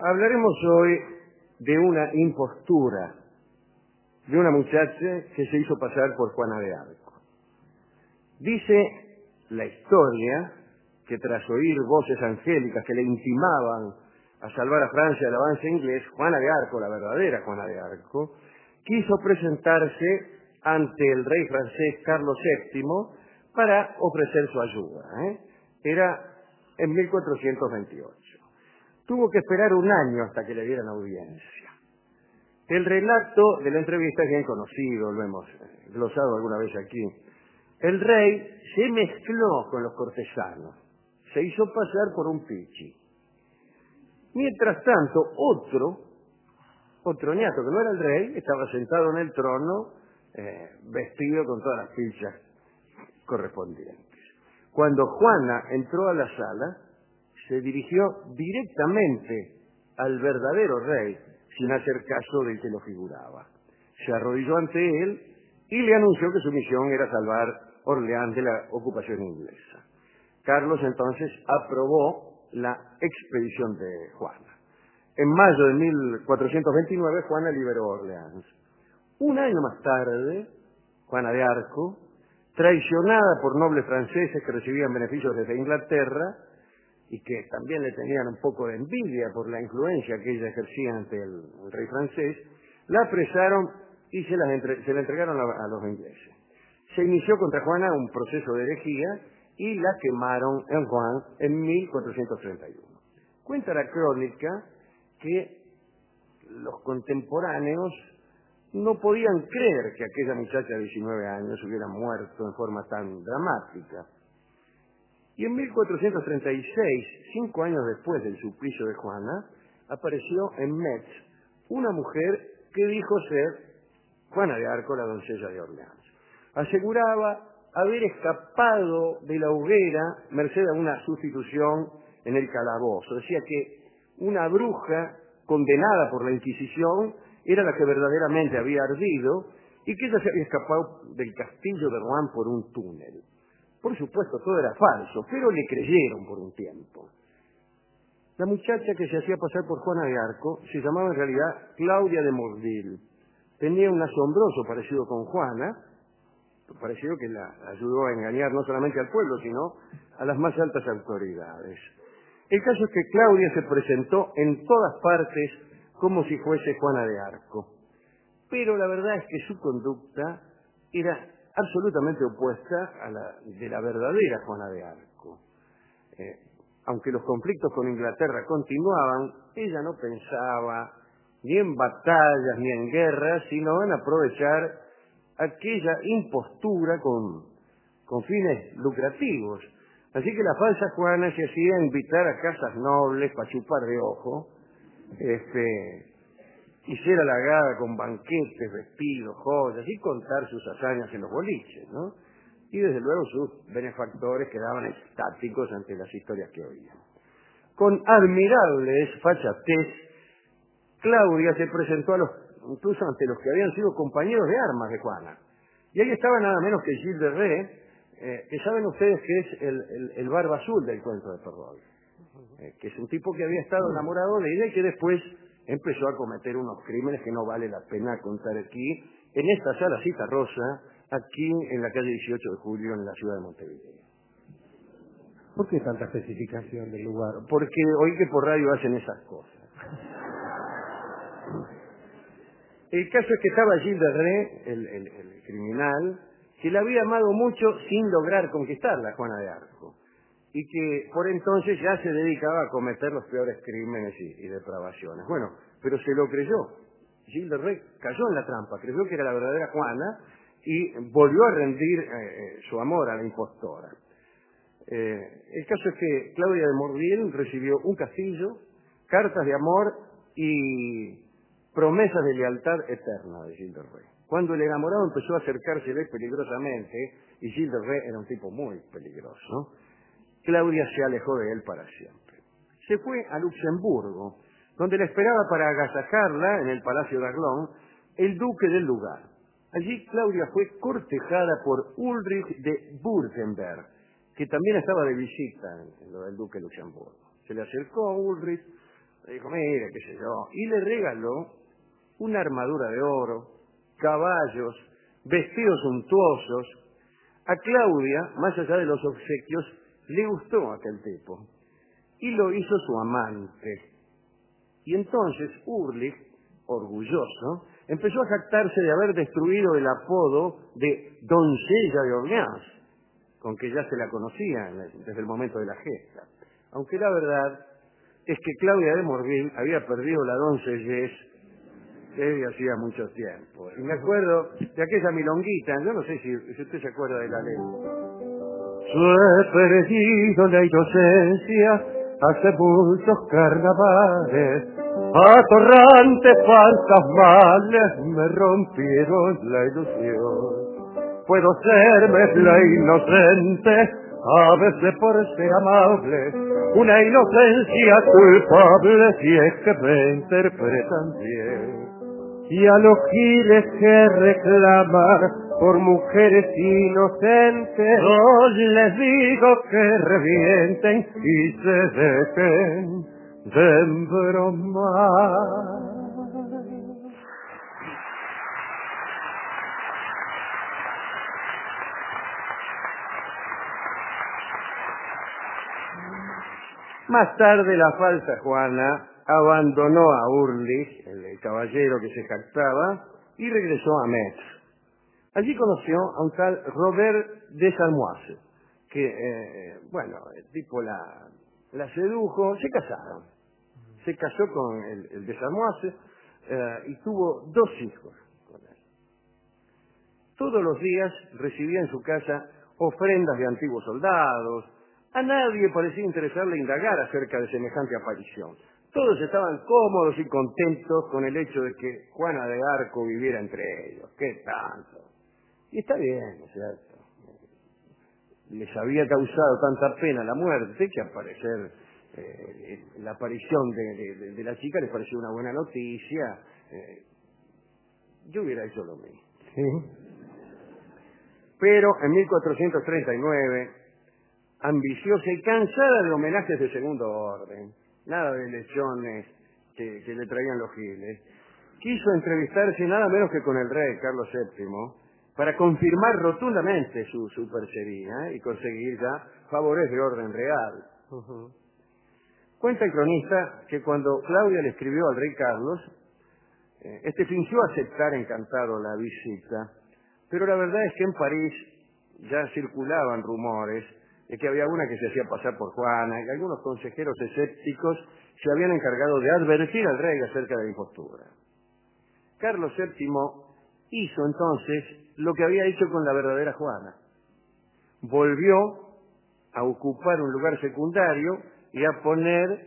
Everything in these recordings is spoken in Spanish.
Hablaremos hoy de una impostura de una muchacha que se hizo pasar por Juana de Arco. Dice la historia que tras oír voces angélicas que le intimaban a salvar a Francia del avance inglés, Juana de Arco, la verdadera Juana de Arco, quiso presentarse ante el rey francés Carlos VII para ofrecer su ayuda. Era en 1428. Tuvo que esperar un año hasta que le dieran audiencia. El relato de la entrevista es bien conocido, lo hemos glosado alguna vez aquí. El rey se mezcló con los cortesanos, se hizo pasar por un pichi. Mientras tanto, otro ñato que no era el rey, estaba sentado en el trono, vestido con todas las fichas correspondientes. Cuando Juana entró a la sala, se dirigió directamente al verdadero rey, sin hacer caso del que lo figuraba. Se arrodilló ante él y le anunció que su misión era salvar Orleans de la ocupación inglesa. Carlos entonces aprobó la expedición de Juana. En mayo de 1429, Juana liberó Orleans. Un año más tarde, Juana de Arco, traicionada por nobles franceses que recibían beneficios desde Inglaterra y que también le tenían un poco de envidia por la influencia que ella ejercía ante el rey francés, la apresaron y se la entregaron a los ingleses. Se inició contra Juana un proceso de herejía y la quemaron en Rouen en 1431. Cuenta la crónica que los contemporáneos no podían creer que aquella muchacha de 19 años hubiera muerto en forma tan dramática. Y en 1436, 5 años después del suplicio de Juana, apareció en Metz una mujer que dijo ser Juana de Arco, la doncella de Orleans. Aseguraba haber escapado de la hoguera merced a una sustitución en el calabozo. Decía que una bruja condenada por la Inquisición era la que verdaderamente había ardido y que ella se había escapado del castillo de Rouen por un túnel. Por supuesto, todo era falso, pero le creyeron por un tiempo. La muchacha que se hacía pasar por Juana de Arco se llamaba en realidad Claudia de Morville. Tenía un asombroso parecido con Juana, parecido que la ayudó a engañar no solamente al pueblo, sino a las más altas autoridades. El caso es que Claudia se presentó en todas partes como si fuese Juana de Arco. Pero la verdad es que su conducta era absolutamente opuesta a la de la verdadera Juana de Arco. Aunque los conflictos con Inglaterra continuaban, ella no pensaba ni en batallas ni en guerras, sino en aprovechar aquella impostura con fines lucrativos. Así que la falsa Juana se hacía invitar a casas nobles para chupar de ojo, y ser halagada con banquetes, vestidos, joyas, y contar sus hazañas en los boliches, ¿no? Y desde luego sus benefactores quedaban estáticos ante las historias que oían. Con admirable desfachatez, Claudia se presentó incluso ante los que habían sido compañeros de armas de Juana. Y ahí estaba nada menos que Gilles de Rais, que saben ustedes que es el barba azul del cuento de Perrault, que es un tipo que había estado enamorado de ella y que después empezó a cometer unos crímenes que no vale la pena contar aquí, en esta sala Citarrosa, aquí en la calle 18 de Julio, en la ciudad de Montevideo. ¿Por qué tanta especificación del lugar? Porque oí que por radio hacen esas cosas. El caso es que estaba Gilles de Rais, el criminal, que la había amado mucho sin lograr conquistarla, Juana de Arco, y que por entonces ya se dedicaba a cometer los peores crímenes y depravaciones. Bueno, pero se lo creyó. Gilles de Rais cayó en la trampa, creyó que era la verdadera Juana y volvió a rendir su amor a la impostora. El caso es que Claudia de Morville recibió un castillo, cartas de amor y promesas de lealtad eterna de Gilles de Rais. Cuando el enamorado empezó a acercársele peligrosamente, y Gilles de Rais era un tipo muy peligroso, Claudia se alejó de él para siempre. Se fue a Luxemburgo, donde la esperaba para agasajarla en el Palacio d'Arlon el duque del lugar. Allí Claudia fue cortejada por Ulrich de Württemberg, que también estaba de visita en lo del duque de Luxemburgo. Se le acercó a Ulrich, Le dijo, mire, qué sé yo. Y le regaló una armadura de oro, caballos, vestidos suntuosos. A Claudia, más allá de los obsequios, le gustó aquel tipo y lo hizo su amante. Y entonces Urlich, orgulloso, empezó a jactarse de haber destruido el apodo de doncella de Orleans, con que ya se la conocía desde el momento de la gesta. Aunque la verdad es que Claudia de Morville había perdido la doncellez desde hacía mucho tiempo. Y me acuerdo de aquella milonguita, yo no sé si usted se acuerda de la letra. Yo he perdido la inocencia hace muchos carnavales, atorrantes fantasmales me rompieron la ilusión. Puedo serme la inocente, a veces por ser amable, una inocencia culpable si es que me interpretan bien. Y a los giles que reclaman por mujeres inocentes, yo les digo que revienten y se dejen de embromar. Más tarde la falsa Juana abandonó a Urlich, el caballero que se jactaba, y regresó a Metz. Allí conoció a un tal Robert de Salmoise, que, el tipo la sedujo, se casaron. Se casó con el de Salmoise y tuvo 2 hijos con él. Todos los días recibía en su casa ofrendas de antiguos soldados. A nadie parecía interesarle indagar acerca de semejante aparición. Todos estaban cómodos y contentos con el hecho de que Juana de Arco viviera entre ellos. ¡Qué tanto! Y está bien, ¿no es cierto? Les había causado tanta pena la muerte que aparecer la aparición de la chica les pareció una buena noticia. Yo hubiera hecho lo mismo. Sí. Pero en 1439, ambiciosa y cansada de homenajes de segundo orden, nada de lechones que le traían los giles, quiso entrevistarse nada menos que con el rey Carlos VII para confirmar rotundamente su perchería y conseguir ya favores de orden real. Cuenta el cronista que cuando Claudia le escribió al rey Carlos, este fingió aceptar encantado la visita, pero la verdad es que en París ya circulaban rumores de que había una que se hacía pasar por Juana y algunos consejeros escépticos se habían encargado de advertir al rey acerca de la impostura. Carlos VII hizo entonces lo que había hecho con la verdadera Juana. Volvió a ocupar un lugar secundario y a poner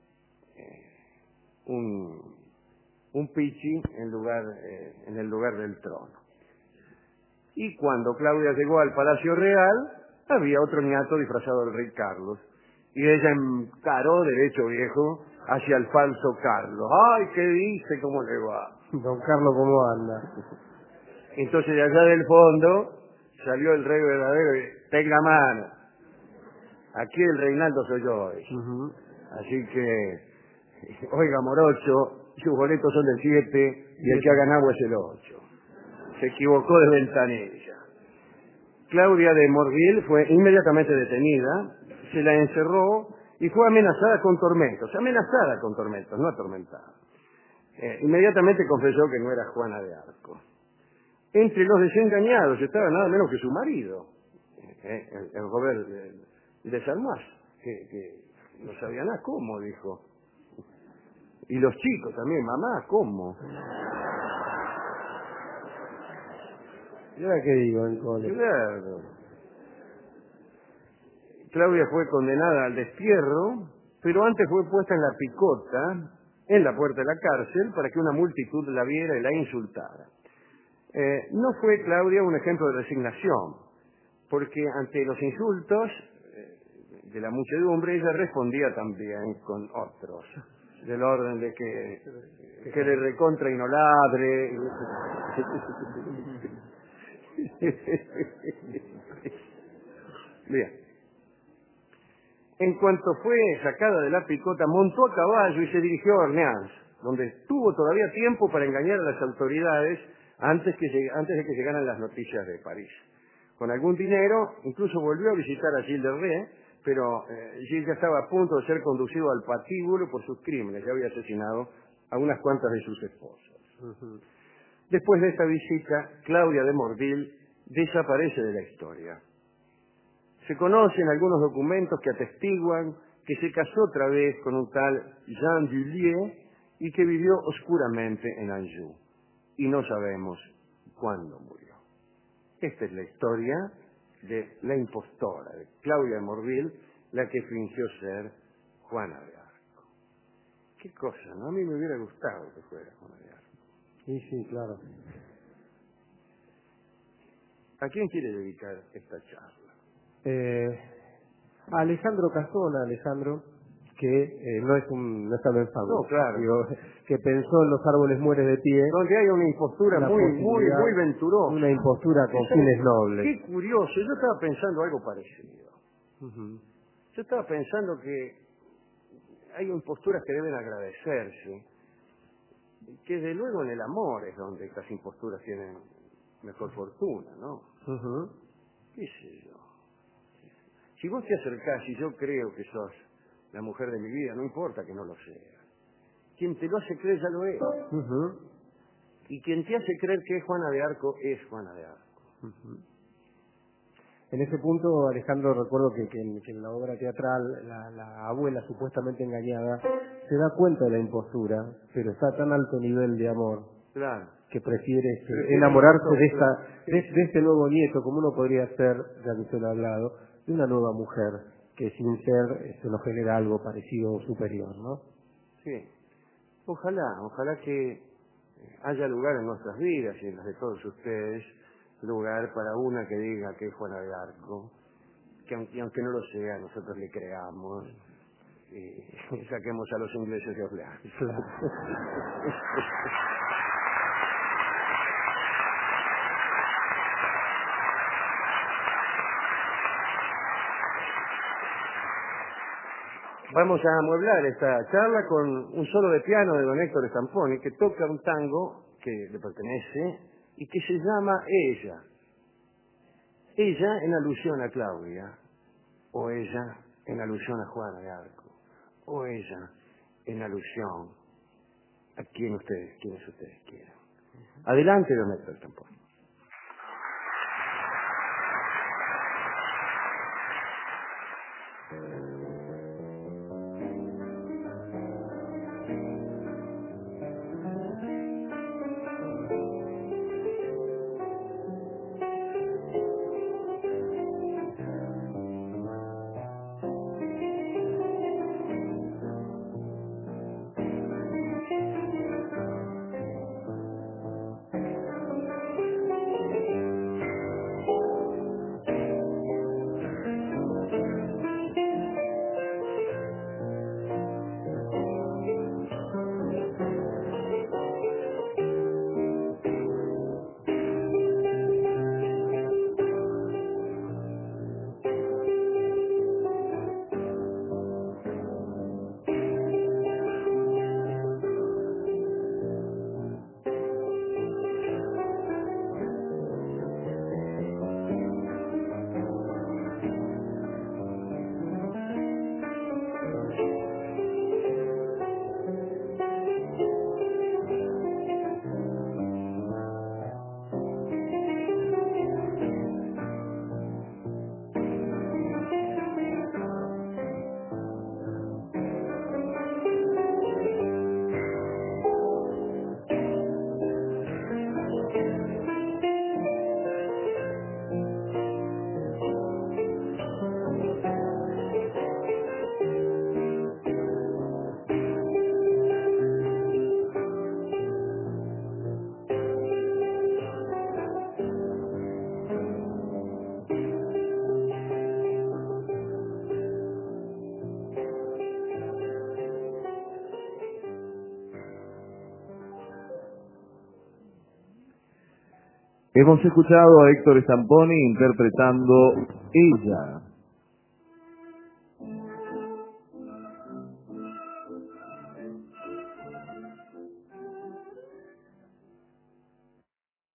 un pichi en el lugar del trono. Y cuando Claudia llegó al Palacio Real, había otro niato disfrazado del rey Carlos. Y ella encaró derecho viejo hacia el falso Carlos. ¡Ay, qué dice! ¿Cómo le va? Don Carlos, ¿cómo anda? Entonces de allá del fondo salió el rey verdadero y tenga mano. Aquí el reinaldo soy yo hoy. Así que, oiga, morocho, sus boletos son del 7 y el que ha ganado es el 8. Se equivocó de ventanilla. Claudia de Morville fue inmediatamente detenida, se la encerró y fue amenazada con tormentos, no atormentada. Inmediatamente confesó que no era Juana de Arco. Entre los desengañados estaba nada menos que su marido, el Robert de Salmoise, que no sabía nada. ¿Cómo? Dijo. Y los chicos también, mamá, ¿cómo? ¿Y ahora qué digo en cole? Claro. Claudia fue condenada al destierro, pero antes fue puesta en la picota, en la puerta de la cárcel, para que una multitud la viera y la insultara. No fue Claudia un ejemplo de resignación, porque ante los insultos de la muchedumbre ella respondía también con otros, del orden de que le recontra y no ladre. Bien. En cuanto fue sacada de la picota, montó a caballo y se dirigió a Orleans, donde tuvo todavía tiempo para engañar a las autoridades antes de que llegaran las noticias de París. Con algún dinero, incluso volvió a visitar a Gilles de Rais, pero Gilles ya estaba a punto de ser conducido al patíbulo por sus crímenes. Ya había asesinado a unas cuantas de sus esposas. Después de esta visita, Claudia de Morville desaparece de la historia. Se conocen algunos documentos que atestiguan que se casó otra vez con un tal Jean Dullier y que vivió oscuramente en Anjou. Y no sabemos cuándo murió. Esta es la historia de la impostora, de Claudia de Morville, la que fingió ser Juana de Arco. Qué cosa, ¿no? A mí me hubiera gustado que fuera Juana de Arco. Sí, claro. ¿A quién quiere dedicar esta charla? A Alejandro Casona, que no está No, claro. digo, que pensó en Los árboles mueren de pie. Donde hay una impostura muy venturosa. Una impostura con fines nobles. Qué curioso, yo estaba pensando algo parecido. Yo estaba pensando que hay imposturas que deben agradecerse, que desde luego en el amor es donde estas imposturas tienen mejor fortuna, ¿no? ¿Qué sé yo? Si vos te acercás y yo creo que sos la mujer de mi vida, no importa que no lo sea. Quien te lo hace creer ya lo es. Y quien te hace creer que es Juana de Arco, es Juana de Arco. En ese punto, Alejandro, recuerdo que en la obra teatral, la abuela supuestamente engañada se da cuenta de la impostura, pero está a tan alto nivel de amor, claro, que prefiere enamorarse de este nuevo nieto, como uno podría ser, ya que usted lo ha hablado, de una nueva mujer, que sin ser se nos genera algo parecido o superior, ¿no? Sí. Ojalá que haya lugar en nuestras vidas y en las de todos ustedes, lugar para una que diga que es Juana de Arco, que aunque no lo sea, nosotros le creamos y saquemos a los ingleses de Orleans. Claro. Vamos a amueblar esta charla con un solo de piano de don Héctor Stamponi, que toca un tango que le pertenece y que se llama Ella. Ella en alusión a Claudia, o ella en alusión a Juana de Arco, o ella en alusión a quienes ustedes quieran. Adelante, don Héctor Stamponi. Hemos escuchado a Héctor Stamponi interpretando Ella,